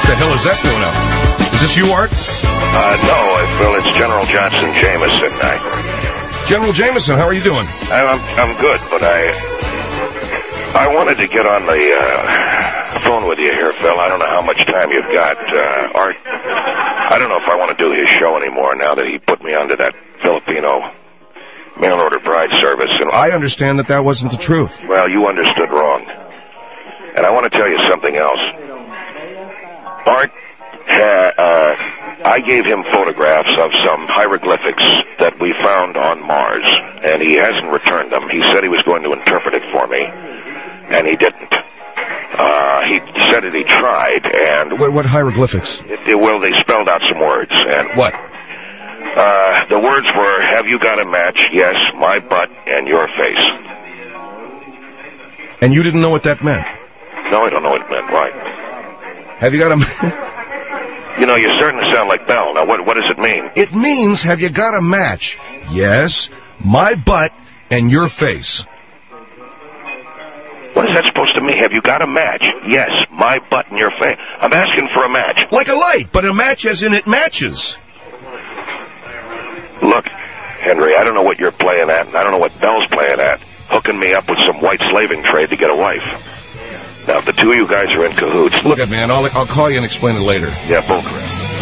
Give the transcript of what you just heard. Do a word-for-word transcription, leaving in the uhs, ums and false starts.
the hell is that doing up? Is this you, Art? Uh, no, Phil, it's General Johnson Jameson. I... General Jameson, how are you doing? I'm, I'm good, but I... I wanted to get on the uh, phone with you here, Phil. I don't know how much time you've got. Uh, Art, I don't know if I want to do his show anymore now that he put me onto that Filipino mail-order bride service. And I understand that that wasn't the truth. Well, you understood wrong. And I want to tell you something else. Art, ha- uh, I gave him photographs of some hieroglyphics that we found on Mars, and he hasn't returned them. He said he was going to interpret it for me. And he didn't. Uh, he said that he tried, and... What, what hieroglyphics? It, it, well, they spelled out some words, and... What? Uh, the words were, have you got a match? Yes, my butt, and your face. And you didn't know what that meant? No, I don't know what it meant. Why? Have you got a... You know, you're starting to sound like Bell. Now, what, what does it mean? It means, have you got a match? Yes, my butt, and your face. What is that supposed to mean? Have you got a match? Yes, my butt and your face. I'm asking for a match. Like a light, but a match as in it matches. Look, Henry, I don't know what you're playing at, and I don't know what Bell's playing at, hooking me up with some white slaving trade to get a wife. Now, if the two of you guys are in cahoots... Look at man, I'll, I'll call you and explain it later. Yeah, bullcrap.